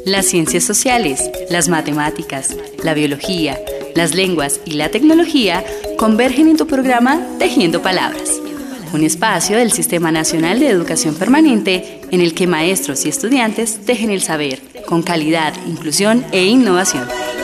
Las ciencias sociales, las matemáticas, la biología, las lenguas y la tecnología convergen en tu programa Tejiendo Palabras, un espacio del Sistema Nacional de Educación Permanente en el que maestros y estudiantes tejen el saber con calidad, inclusión e innovación.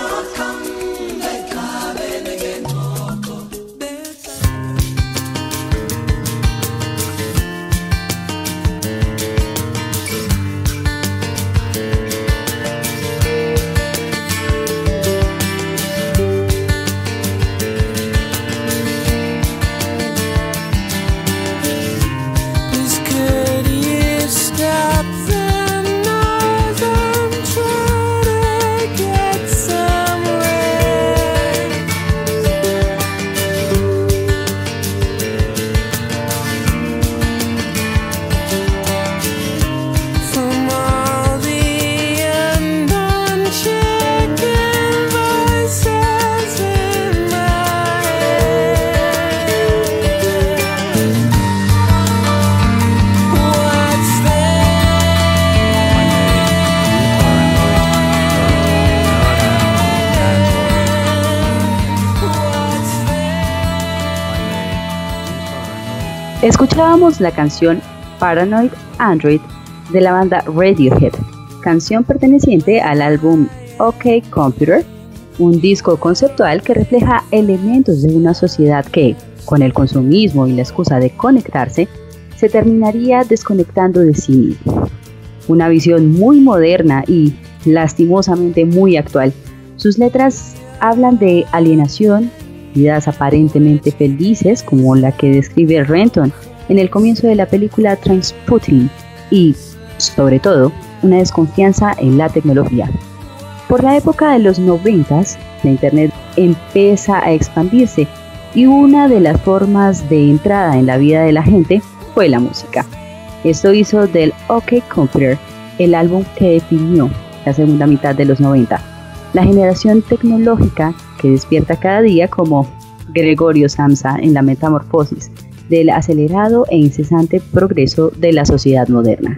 Escuchábamos la canción Paranoid Android de la banda Radiohead, canción perteneciente al álbum OK Computer, un disco conceptual que refleja elementos de una sociedad que, con el consumismo y la excusa de conectarse, se terminaría desconectando de sí mismo. Una visión muy moderna y lastimosamente muy actual. Sus letras hablan de alienación, vidas aparentemente felices como la que describe Renton en el comienzo de la película Trainspotting y, sobre todo, una desconfianza en la tecnología. Por la época de los 90s, la Internet empieza a expandirse y una de las formas de entrada en la vida de la gente fue la música. Esto hizo del OK Computer el álbum que definió la segunda mitad de los 90, la generación tecnológica que despierta cada día como Gregorio Samsa en la metamorfosis del acelerado e incesante progreso de la sociedad moderna.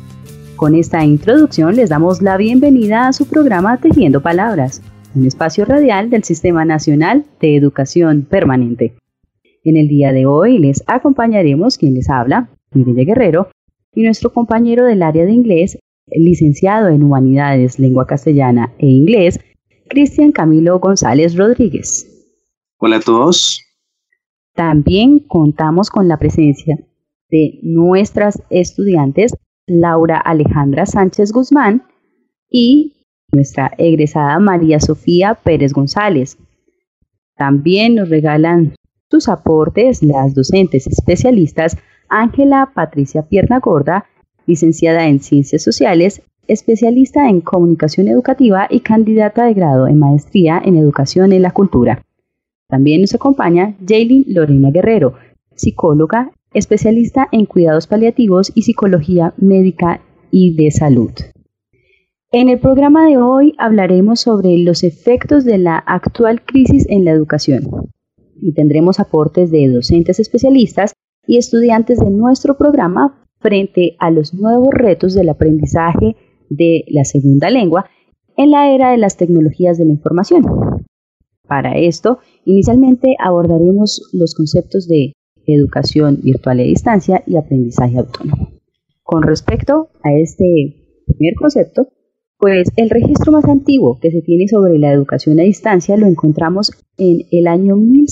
Con esta introducción les damos la bienvenida a su programa Tejiendo Palabras, un espacio radial del Sistema Nacional de Educación Permanente. En el día de hoy les acompañaremos quien les habla, Mireya Guerrero, y nuestro compañero del área de inglés, licenciado en Humanidades, Lengua Castellana e Inglés, Cristian Camilo González Rodríguez. Hola a todos. También contamos con la presencia de nuestras estudiantes Laura Alejandra Sánchez Guzmán y nuestra egresada María Sofía Pérez González. También nos regalan sus aportes las docentes especialistas Ángela Patricia Pierna Gorda, licenciada en Ciencias Sociales, especialista en Comunicación Educativa y candidata de grado en Maestría en Educación en la Cultura. También nos acompaña Jaylin Lorena Guerrero, psicóloga, especialista en cuidados paliativos y psicología médica y de salud. En el programa de hoy hablaremos sobre los efectos de la actual crisis en la educación y tendremos aportes de docentes especialistas y estudiantes de nuestro programa frente a los nuevos retos del aprendizaje de la segunda lengua en la era de las tecnologías de la información. Para esto, inicialmente abordaremos los conceptos de educación virtual a distancia y aprendizaje autónomo. Con respecto a este primer concepto, pues el registro más antiguo que se tiene sobre la educación a distancia lo encontramos en el año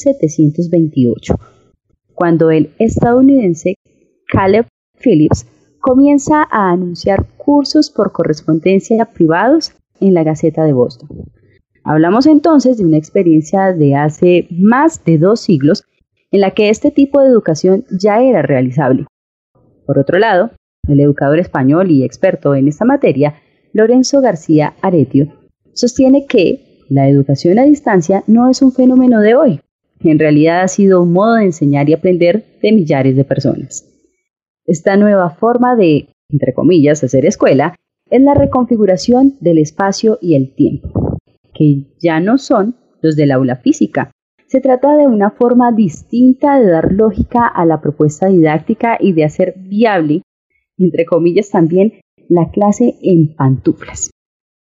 1728, cuando el estadounidense Caleb Phillips comienza a anunciar cursos por correspondencia privados en la Gaceta de Boston. Hablamos entonces de una experiencia de hace más de 2 siglos en la que este tipo de educación ya era realizable. Por otro lado, el educador español y experto en esta materia, Lorenzo García Aretio, sostiene que la educación a distancia no es un fenómeno de hoy. En realidad ha sido un modo de enseñar y aprender de millares de personas. Esta nueva forma de, entre comillas, hacer escuela es la reconfiguración del espacio y el tiempo, que ya no son los del aula física. Se trata de una forma distinta de dar lógica a la propuesta didáctica y de hacer viable, entre comillas también, la clase en pantuflas.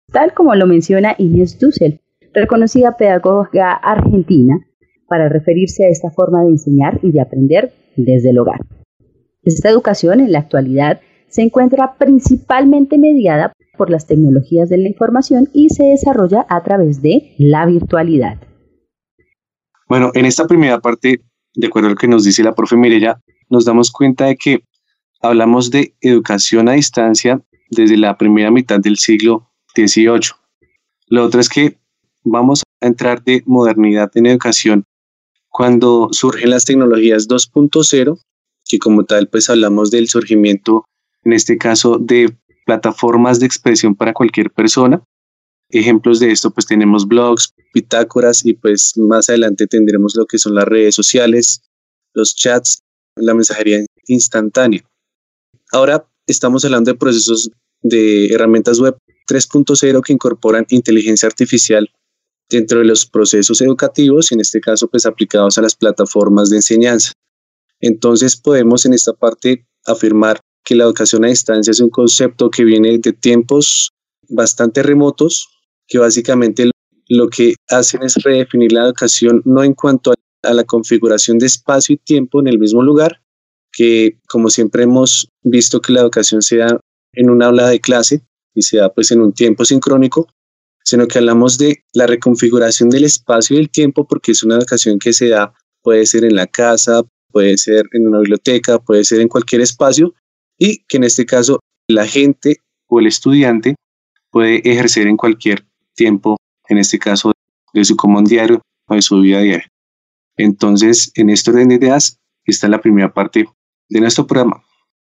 tal como lo menciona Inés Dussel, reconocida pedagoga argentina, para referirse a esta forma de enseñar y de aprender desde el hogar. Esta educación en la actualidad se encuentra principalmente mediada por las tecnologías de la información y se desarrolla a través de la virtualidad. Bueno, en esta primera parte, de acuerdo a lo que nos dice la profe Mireya, nos damos cuenta de que hablamos de educación a distancia desde la primera mitad del siglo XVIII. Lo otro es que vamos a entrar de modernidad en educación cuando surgen las tecnologías 2.0, que como tal pues hablamos del surgimiento, en este caso, de plataformas de expresión para cualquier persona. Ejemplos de esto pues tenemos blogs, bitácoras y pues más adelante tendremos lo que son las redes sociales, los chats, la mensajería instantánea. Ahora estamos hablando de procesos de herramientas web 3.0 que incorporan inteligencia artificial dentro de los procesos educativos, en este caso pues aplicados a las plataformas de enseñanza. Entonces podemos en esta parte afirmar que la educación a distancia es un concepto que viene de tiempos bastante remotos, que básicamente lo que hacen es redefinir la educación no en cuanto a la configuración de espacio y tiempo en el mismo lugar, que como siempre hemos visto que la educación se da en una aula de clase y se da pues en un tiempo sincrónico, sino que hablamos de la reconfiguración del espacio y del tiempo, porque es una educación que se da, puede ser en la casa, puede ser en una biblioteca, puede ser en cualquier espacio, y que en este caso la gente o el estudiante puede ejercer en cualquier tiempo, en este caso de su común diario o de su vida diaria. Entonces, en este orden de ideas, esta es la primera parte de nuestro programa.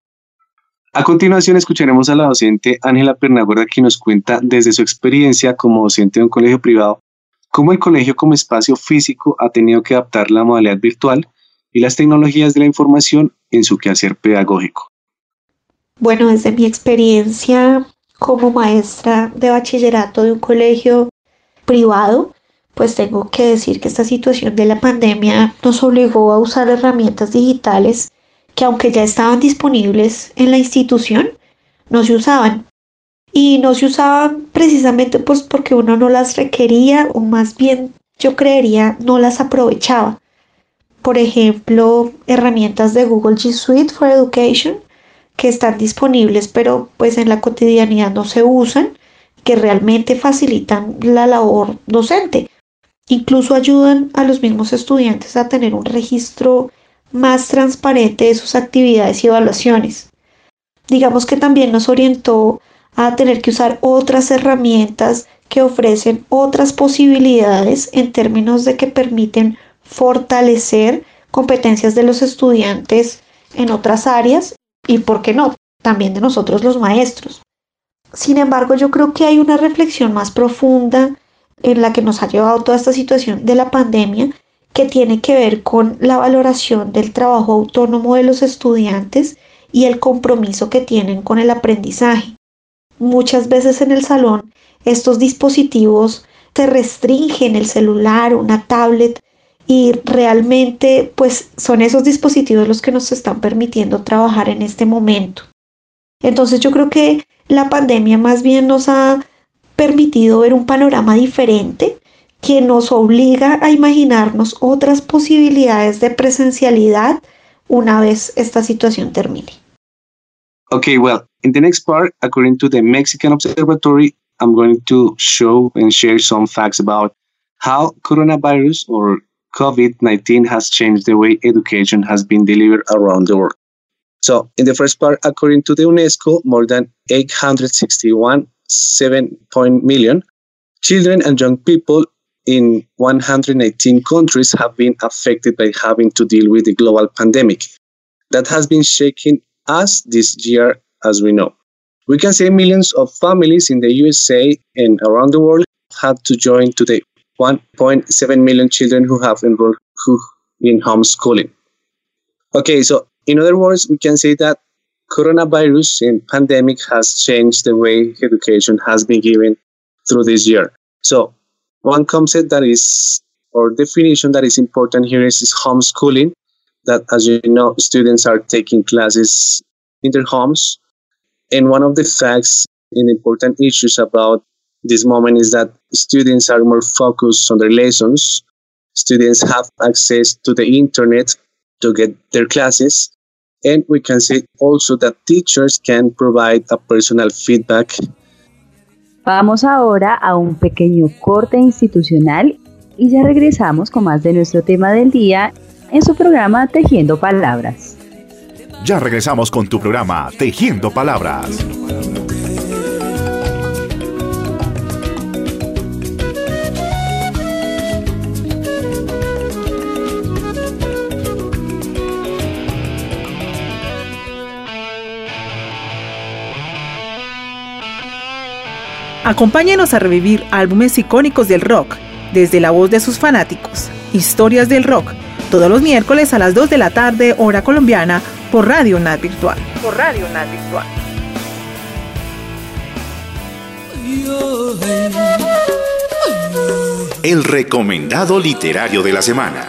A continuación escucharemos a la docente Ángela Pernagüera, que nos cuenta desde su experiencia como docente de un colegio privado cómo el colegio como espacio físico ha tenido que adaptar la modalidad virtual y las tecnologías de la información en su quehacer pedagógico. Bueno, desde mi experiencia como maestra de bachillerato de un colegio privado, pues tengo que decir que esta situación de la pandemia nos obligó a usar herramientas digitales que, aunque ya estaban disponibles en la institución, no se usaban. Y no se usaban precisamente pues porque uno no las requería, o más bien yo creería no las aprovechaba. Por ejemplo, herramientas de Google G Suite for Education que están disponibles pero pues en la cotidianidad no se usan, que realmente facilitan la labor docente. Incluso ayudan a los mismos estudiantes a tener un registro más transparente de sus actividades y evaluaciones. Digamos que también nos orientó a tener que usar otras herramientas que ofrecen otras posibilidades en términos de que permiten fortalecer competencias de los estudiantes en otras áreas y, ¿por qué no?, también de nosotros los maestros. Sin embargo, yo creo que hay una reflexión más profunda en la que nos ha llevado toda esta situación de la pandemia, que tiene que ver con la valoración del trabajo autónomo de los estudiantes y el compromiso que tienen con el aprendizaje. Muchas veces en el salón estos dispositivos te restringen el celular, una tablet, y realmente pues son esos dispositivos los que nos están permitiendo trabajar en este momento. Entonces yo creo que la pandemia más bien nos ha permitido ver un panorama diferente que nos obliga a imaginarnos otras posibilidades de presencialidad una vez esta situación termine. Okay, well, in the next part, according to the Mexican Observatory, I'm going to show and share some facts about how coronavirus or COVID-19 has changed the way education has been delivered around the world. So, in the first part, according to the UNESCO, more than 861.7 million children and young people in 118 countries have been affected by having to deal with the global pandemic that has been shaking us this year, as we know. We can say millions of families in the USA and around the world had to join to the 1.7 million children who have enrolled in homeschooling. Okay, so in other words, we can say that coronavirus and pandemic has changed the way education has been given through this year. So one concept that is, or definition that is important here is homeschooling, that, as you know, students are taking classes in their homes. And one of the facts and important issues about this moment is that students are more focused on their lessons. Students have access to the internet to get their classes. And we can say also that teachers can provide a personal feedback. Vamos ahora a un pequeño corte institucional y ya regresamos con más de nuestro tema del día en su programa Tejiendo Palabras. Ya regresamos con tu programa Tejiendo Palabras. Acompáñenos a revivir álbumes icónicos del rock, desde la voz de sus fanáticos. Historias del rock, todos los miércoles a las 2 de la tarde, hora colombiana, por Radio UNAD Virtual. El recomendado literario de la semana.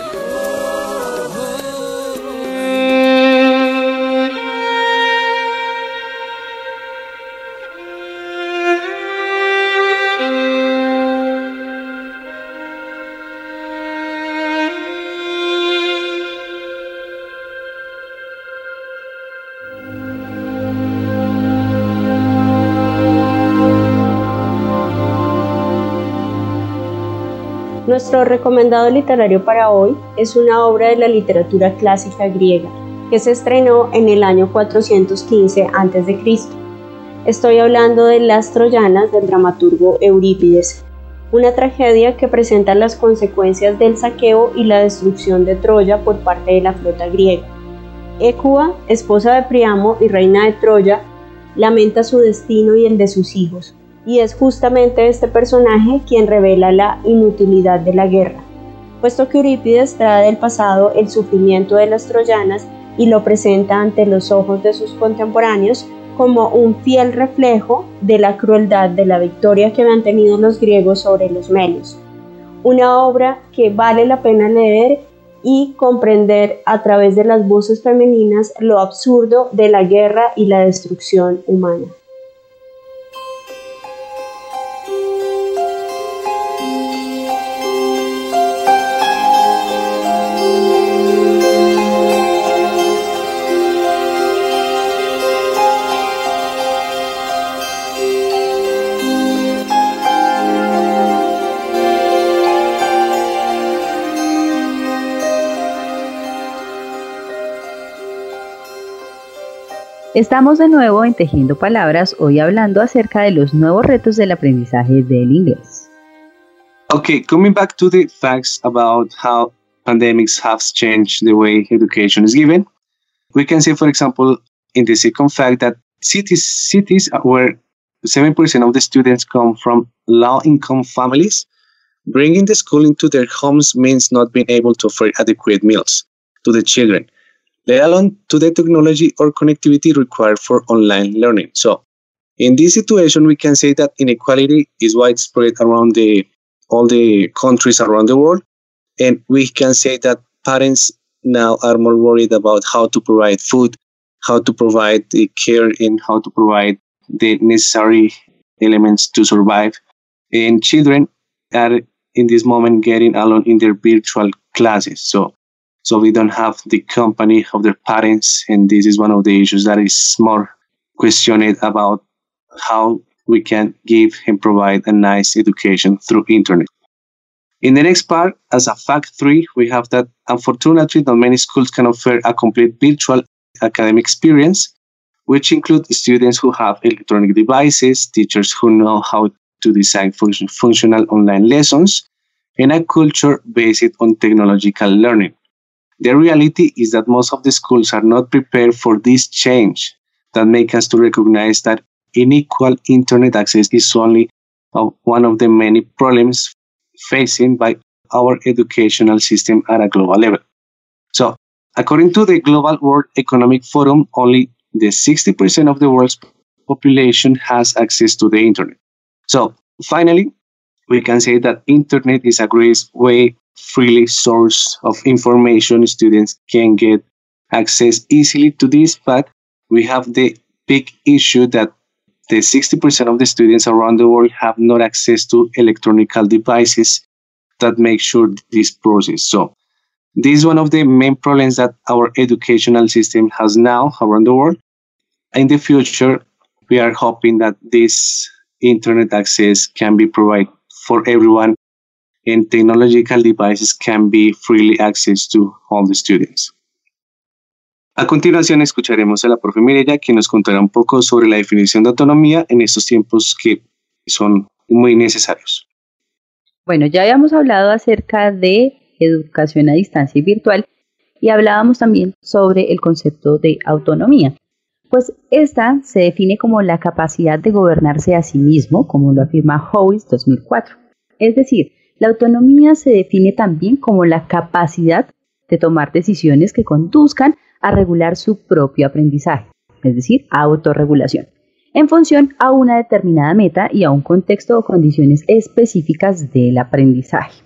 Nuestro recomendado literario para hoy es una obra de la literatura clásica griega que se estrenó en el año 415 a.C. Estoy hablando de Las Troyanas del dramaturgo Eurípides, una tragedia que presenta las consecuencias del saqueo y la destrucción de Troya por parte de la flota griega. Hécuba, esposa de Priamo y reina de Troya, lamenta su destino y el de sus hijos. Y es justamente este personaje quien revela la inutilidad de la guerra, puesto que Eurípides trae del pasado el sufrimiento de las troyanas y lo presenta ante los ojos de sus contemporáneos como un fiel reflejo de la crueldad de la victoria que habían tenido los griegos sobre los melios. Una obra que vale la pena leer y comprender a través de las voces femeninas lo absurdo de la guerra y la destrucción humana. Estamos de nuevo en Tejiendo Palabras, hoy hablando acerca de los nuevos retos del aprendizaje del inglés. Okay, coming back to the facts about how pandemics have changed the way education is given, we can say, for example, in the second fact that cities where 7% of the students come from low-income families, bringing the school into their homes means not being able to offer adequate meals to the children, let alone to the technology or connectivity required for online learning. So in this situation, we can say that inequality is widespread around all the countries around the world. And we can say that parents now are more worried about how to provide food, how to provide the care, and how to provide the necessary elements to survive. And children are in this moment getting along in their virtual classes. So we don't have the company of their parents, and this is one of the issues that is more questioned about how we can give and provide a nice education through internet. In the next part, as a fact 3, we have that unfortunately not many schools can offer a complete virtual academic experience, which include students who have electronic devices, teachers who know how to design functional online lessons, and a culture based on technological learning. The reality is that most of the schools are not prepared for this change that makes us to recognize that unequal internet access is only one of the many problems facing by our educational system at a global level. So, according to the Global World Economic Forum, only the 60% of the world's population has access to the internet. So, finally, we can say that internet is a great way, freely source of information. Students can get access easily to this, but we have the big issue that the 60% of the students around the world have not access to electronic devices that make sure this process. So this is one of the main problems that our educational system has now around the world. In the future, we are hoping that this internet access can be provided for everyone and technological devices can be freely accessed to all the students. A continuación escucharemos a la profe Mireya, quien nos contará un poco sobre la definición de autonomía en estos tiempos que son muy necesarios. Bueno, ya habíamos hablado acerca de educación a distancia y virtual y hablábamos también sobre el concepto de autonomía. Pues esta se define como la capacidad de gobernarse a sí mismo, como lo afirma Howes 2004. Es decir, la autonomía se define también como la capacidad de tomar decisiones que conduzcan a regular su propio aprendizaje, es decir, autorregulación, en función a una determinada meta y a un contexto o condiciones específicas del aprendizaje.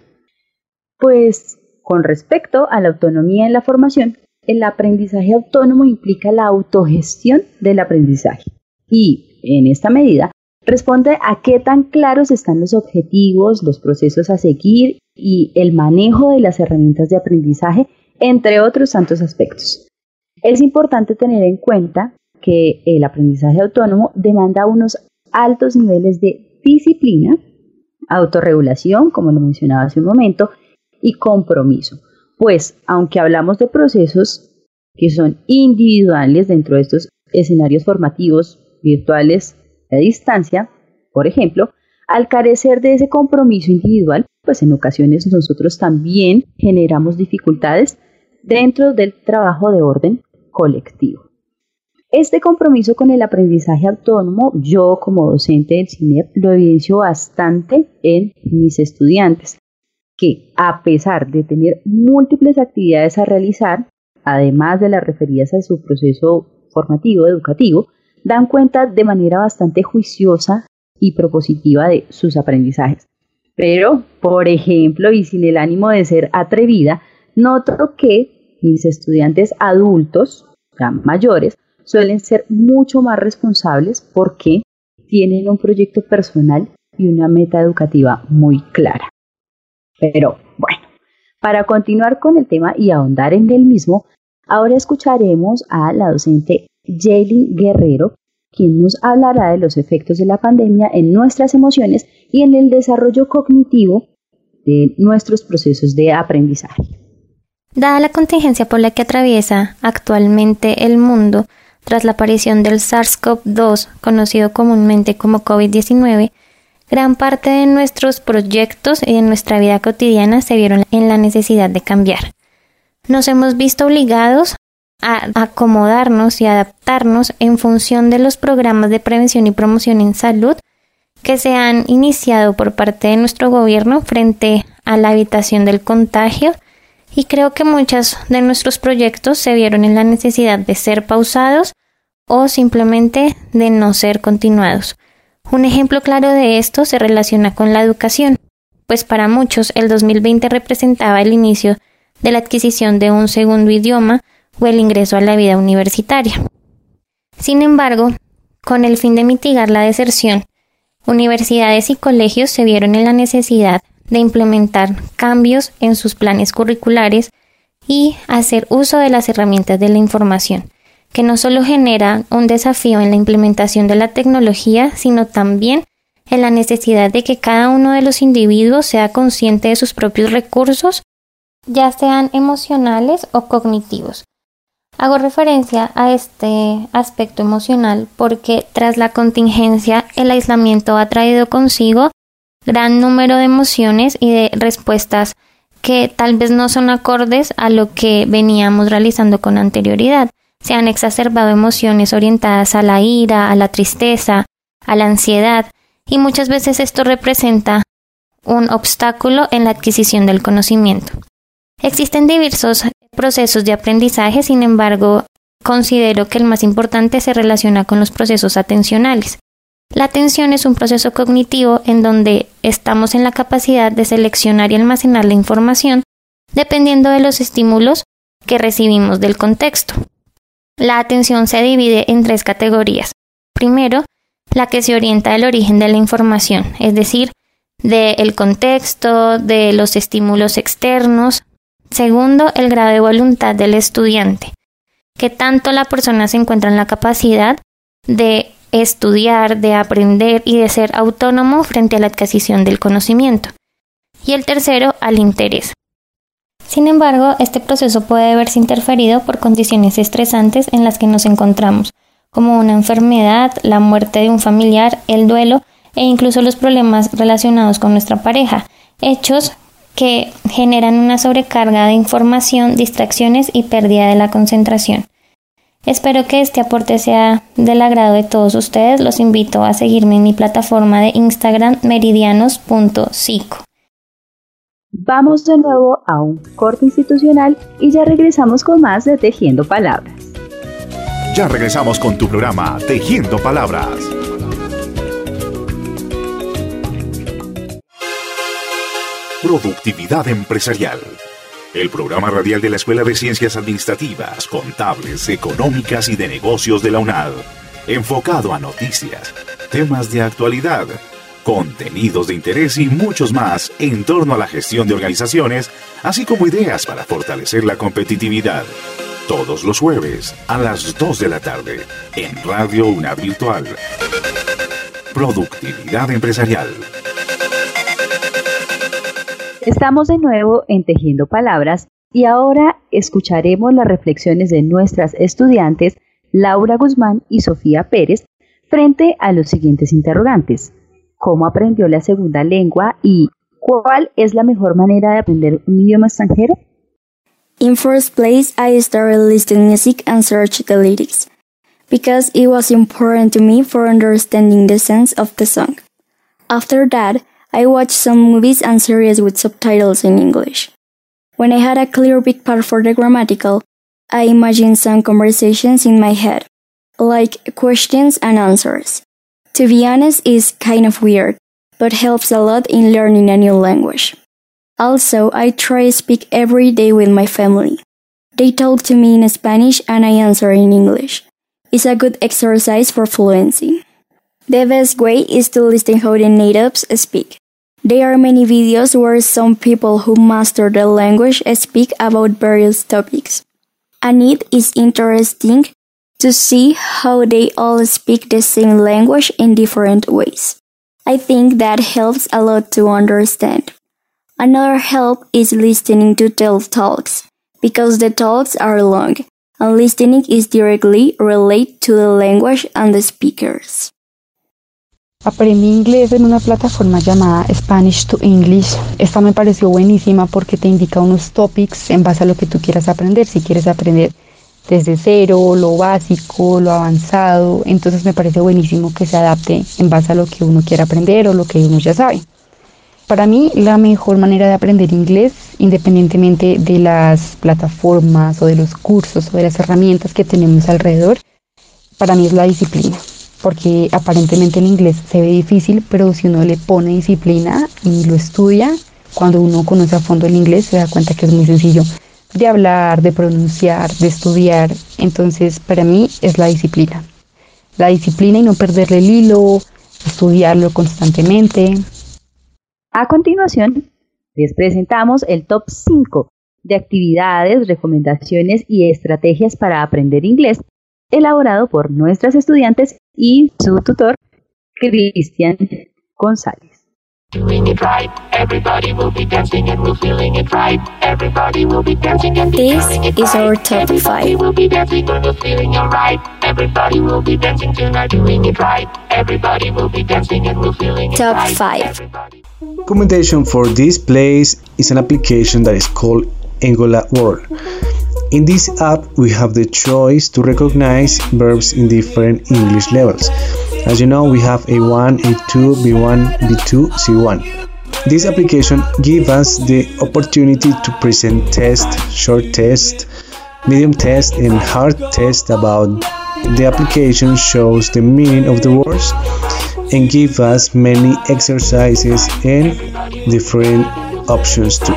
Pues, con respecto a la autonomía en la formación, el aprendizaje autónomo implica la autogestión del aprendizaje y, en esta medida, responde a qué tan claros están los objetivos, los procesos a seguir y el manejo de las herramientas de aprendizaje, entre otros tantos aspectos. Es importante tener en cuenta que el aprendizaje autónomo demanda unos altos niveles de disciplina, autorregulación, como lo mencionaba hace un momento, y compromiso. Pues, aunque hablamos de procesos que son individuales dentro de estos escenarios formativos virtuales a distancia, por ejemplo, al carecer de ese compromiso individual, pues en ocasiones nosotros también generamos dificultades dentro del trabajo de orden colectivo. Este compromiso con el aprendizaje autónomo, yo como docente del CINEP lo evidencio bastante en mis estudiantes, que a pesar de tener múltiples actividades a realizar, además de las referidas a su proceso formativo educativo, dan cuenta de manera bastante juiciosa y propositiva de sus aprendizajes. Pero, por ejemplo, y sin el ánimo de ser atrevida, noto que mis estudiantes adultos, ya mayores, suelen ser mucho más responsables porque tienen un proyecto personal y una meta educativa muy clara. Pero bueno, para continuar con el tema y ahondar en el mismo, ahora escucharemos a la docente Jaylin Guerrero, quien nos hablará de los efectos de la pandemia en nuestras emociones y en el desarrollo cognitivo de nuestros procesos de aprendizaje. Dada la contingencia por la que atraviesa actualmente el mundo tras la aparición del SARS-CoV-2, conocido comúnmente como COVID-19, gran parte de nuestros proyectos y de nuestra vida cotidiana se vieron en la necesidad de cambiar. Nos hemos visto obligados a acomodarnos y adaptarnos en función de los programas de prevención y promoción en salud que se han iniciado por parte de nuestro gobierno frente a la evitación del contagio, y creo que muchos de nuestros proyectos se vieron en la necesidad de ser pausados o simplemente de no ser continuados. Un ejemplo claro de esto se relaciona con la educación, pues para muchos el 2020 representaba el inicio de la adquisición de un segundo idioma o el ingreso a la vida universitaria. Sin embargo, con el fin de mitigar la deserción, universidades y colegios se vieron en la necesidad de implementar cambios en sus planes curriculares y hacer uso de las herramientas de la información, que no solo genera un desafío en la implementación de la tecnología, sino también en la necesidad de que cada uno de los individuos sea consciente de sus propios recursos, ya sean emocionales o cognitivos. Hago referencia a este aspecto emocional porque tras la contingencia el aislamiento ha traído consigo gran número de emociones y de respuestas que tal vez no son acordes a lo que veníamos realizando con anterioridad. Se han exacerbado emociones orientadas a la ira, a la tristeza, a la ansiedad, y muchas veces esto representa un obstáculo en la adquisición del conocimiento. Existen diversos procesos de aprendizaje, sin embargo, considero que el más importante se relaciona con los procesos atencionales. La atención es un proceso cognitivo en donde estamos en la capacidad de seleccionar y almacenar la información dependiendo de los estímulos que recibimos del contexto. La atención se divide en 3 categorías. Primero, la que se orienta del origen de la información, es decir, del contexto, de los estímulos externos. Segundo, el grado de voluntad del estudiante, que tanto la persona se encuentra en la capacidad de estudiar, de aprender y de ser autónomo frente a la adquisición del conocimiento. Y el tercero, al interés. Sin embargo, este proceso puede verse interferido por condiciones estresantes en las que nos encontramos, como una enfermedad, la muerte de un familiar, el duelo e incluso los problemas relacionados con nuestra pareja, hechos que generan una sobrecarga de información, distracciones y pérdida de la concentración. Espero que este aporte sea del agrado de todos ustedes. Los invito a seguirme en mi plataforma de Instagram meridianos.psico. Vamos de nuevo a un corte institucional y ya regresamos con más de Tejiendo Palabras. Ya regresamos con tu programa Tejiendo Palabras. Productividad empresarial. El programa radial de la Escuela de Ciencias Administrativas, Contables, Económicas y de Negocios de la UNAD. Enfocado a noticias, temas de actualidad, contenidos de interés y muchos más en torno a la gestión de organizaciones, así como ideas para fortalecer la competitividad. Todos los jueves a las 2 de la tarde en Radio UNAD Virtual. Productividad empresarial. Estamos de nuevo en Tejiendo Palabras y ahora escucharemos las reflexiones de nuestras estudiantes Laura Guzmán y Sofía Pérez frente a los siguientes interrogantes. ¿Cómo aprendió la segunda lengua y cuál es la mejor manera de aprender un idioma extranjero? In first place, I started listening music and searched the lyrics, because it was important to me for understanding the sense of the song. After that, I watched some movies and series with subtitles in English. When I had a clear picture for the grammatical, I imagined some conversations in my head, like questions and answers. To be honest, it's kind of weird, but helps a lot in learning a new language. Also, I try to speak every day with my family. They talk to me in Spanish and I answer in English. It's a good exercise for fluency. The best way is to listen how the natives speak. There are many videos where some people who master the language speak about various topics. And it is interesting to see how they all speak the same language in different ways. I think that helps a lot to understand. Another help is listening to TED Talks, because the talks are long, and listening is directly related to the language and the speakers. Aprendí inglés en una plataforma llamada Spanish to English. Esta me pareció buenísima porque te indica unos topics en base a lo que tú quieras aprender. Si quieres aprender desde cero, lo básico, lo avanzado, entonces me parece buenísimo que se adapte en base a lo que uno quiera aprender o lo que uno ya sabe. Para mí, la mejor manera de aprender inglés, independientemente de las plataformas o de los cursos o de las herramientas que tenemos alrededor, para mí es la disciplina. Porque aparentemente el inglés se ve difícil, pero si uno le pone disciplina y lo estudia, cuando uno conoce a fondo el inglés se da cuenta que es muy sencillo de hablar, de pronunciar, de estudiar. Entonces, para mí es la disciplina. La disciplina y no perderle el hilo, estudiarlo constantemente. A continuación, les presentamos el top 5 de actividades, recomendaciones y estrategias para aprender inglés, elaborado por nuestras estudiantes y su tutor, Cristian González. This is our top 5. Top 5. Recommendation for this place is an application that is called Angola World. In this app, we have the choice to recognize verbs in different English levels. As you know, we have A1, A2, B1, B2, C1. This application gives us the opportunity to present tests, short tests, medium tests, and hard tests about the application shows the meaning of the words and gives us many exercises and different options too.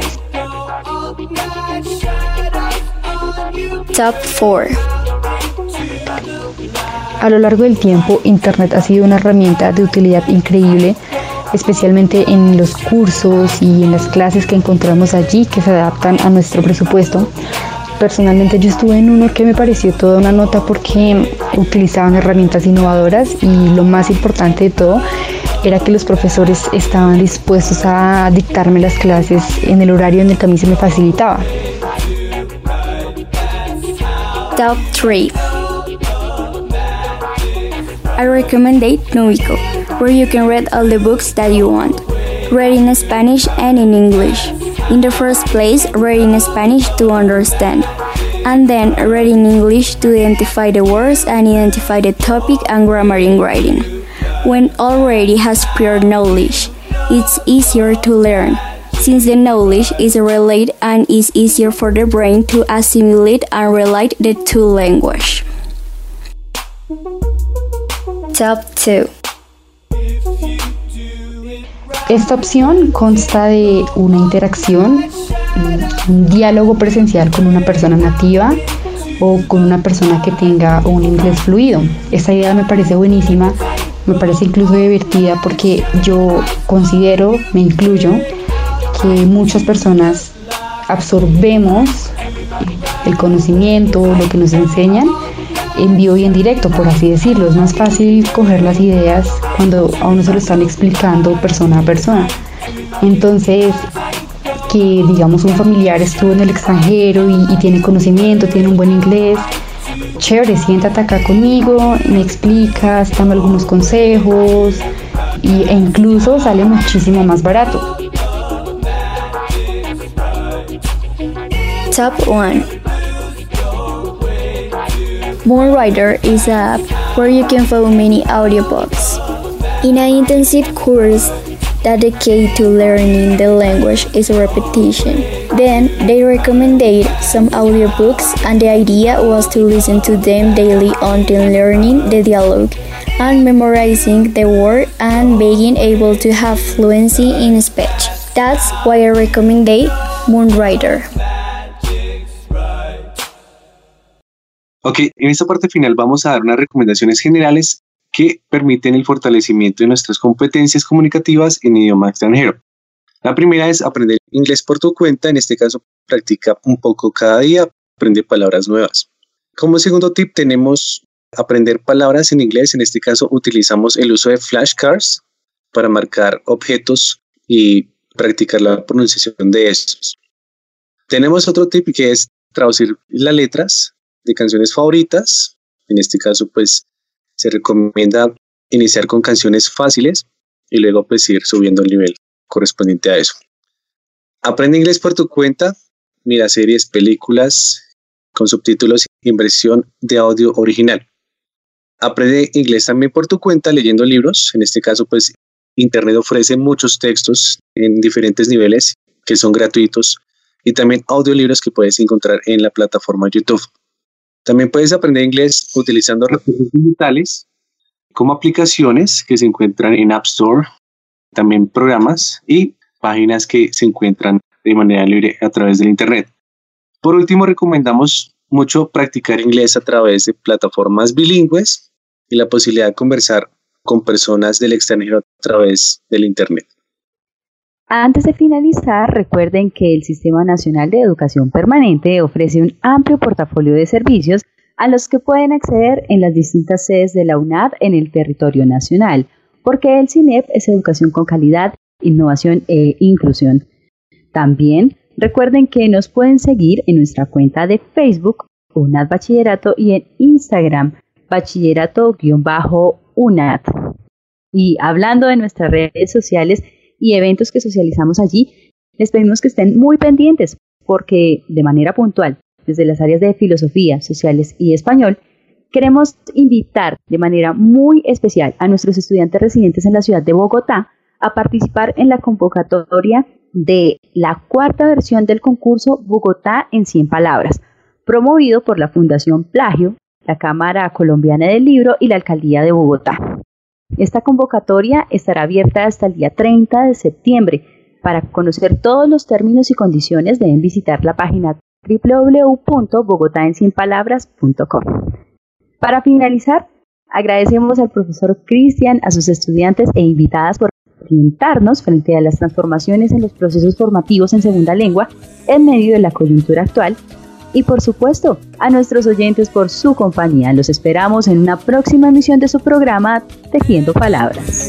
Top 4. A lo largo del tiempo, Internet ha sido una herramienta de utilidad increíble, especialmente en los cursos y en las clases que encontramos allí que se adaptan a nuestro presupuesto. Personalmente yo estuve en uno que me pareció toda una nota porque utilizaban herramientas innovadoras y lo más importante de todo era que los profesores estaban dispuestos a dictarme las clases en el horario en el que a mí se me facilitaba. Top 3. I recommend Nubico, where you can read all the books that you want, read in Spanish and in English. In the first place, read in Spanish to understand, and then read in English to identify the words and identify the topic and grammar in writing. When already has prior knowledge, it's easier to learn, since the knowledge is related and is easier for the brain to assimilate and relate the two languages. Top 2. Esta opción consta de una interacción, un diálogo presencial con una persona nativa o con una persona que tenga un inglés fluido. Esta idea me parece buenísima, me parece incluso divertida porque yo considero, me incluyo, que muchas personas absorbemos el conocimiento, lo que nos enseñan en vivo y en directo, por así decirlo. Es más fácil coger las ideas cuando a uno se lo están explicando persona a persona. Entonces, que digamos un familiar estuvo en el extranjero y tiene conocimiento, tiene un buen inglés, chévere, siéntate acá conmigo, me explicas, dame algunos consejos e incluso sale muchísimo más barato. Top 1. Moonwriter is an app where you can follow many audiobooks. In an intensive course dedicated to learning the language is repetition. Then they recommended some audiobooks, and the idea was to listen to them daily until learning the dialogue and memorizing the word and being able to have fluency in speech. That's why I recommend Moonwriter. Ok, en esta parte final vamos a dar unas recomendaciones generales que permiten el fortalecimiento de nuestras competencias comunicativas en idioma extranjero. La primera es aprender inglés por tu cuenta. En este caso, practica un poco cada día, aprende palabras nuevas. Como segundo tip tenemos aprender palabras en inglés. En este caso utilizamos el uso de flashcards para marcar objetos y practicar la pronunciación de estos. Tenemos otro tip que es traducir las letras de canciones favoritas. En este caso pues se recomienda iniciar con canciones fáciles y luego pues ir subiendo el nivel correspondiente a eso. Aprende inglés por tu cuenta, mira series, películas con subtítulos y en versión de audio original. Aprende inglés también por tu cuenta leyendo libros. En este caso pues Internet ofrece muchos textos en diferentes niveles que son gratuitos y también audiolibros que puedes encontrar en la plataforma YouTube. También puedes aprender inglés utilizando recursos digitales como aplicaciones que se encuentran en App Store, también programas y páginas que se encuentran de manera libre a través del Internet. Por último, recomendamos mucho practicar inglés a través de plataformas bilingües y la posibilidad de conversar con personas del extranjero a través del Internet. Antes de finalizar, recuerden que el Sistema Nacional de Educación Permanente ofrece un amplio portafolio de servicios a los que pueden acceder en las distintas sedes de la UNAD en el territorio nacional, porque el CINEP es educación con calidad, innovación e inclusión. También recuerden que nos pueden seguir en nuestra cuenta de Facebook, UNAD Bachillerato, y en Instagram, bachillerato_UNAD. Y hablando de nuestras redes sociales y eventos que socializamos allí, les pedimos que estén muy pendientes porque de manera puntual, desde las áreas de filosofía, sociales y español, queremos invitar de manera muy especial a nuestros estudiantes residentes en la ciudad de Bogotá a participar en la convocatoria de la cuarta versión del concurso Bogotá en 100 palabras, promovido por la Fundación Plagio, la Cámara Colombiana del Libro y la Alcaldía de Bogotá. Esta convocatoria estará abierta hasta el día 30 de septiembre. Para conocer todos los términos y condiciones deben visitar la página www.bogotaen100palabras.com. Para finalizar, Agradecemos al profesor Cristian, a sus estudiantes e invitadas por orientarnos frente a las transformaciones en los procesos formativos en segunda lengua en medio de la coyuntura actual. Y por supuesto, a nuestros oyentes por su compañía. Los esperamos en una próxima emisión de su programa Tejiendo Palabras.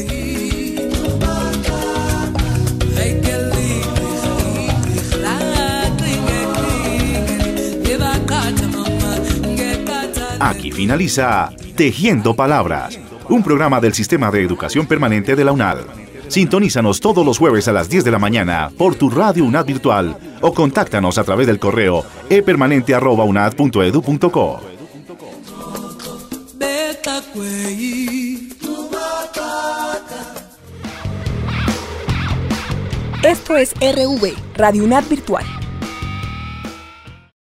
Aquí finaliza Tejiendo Palabras, un programa del Sistema de Educación Permanente de la UNAD. Sintonízanos todos los jueves a las 10 de la mañana por tu radio UNAD virtual o contáctanos a través del correo epermanente@unad.edu.co. Esto es RV, Radio UNAD Virtual.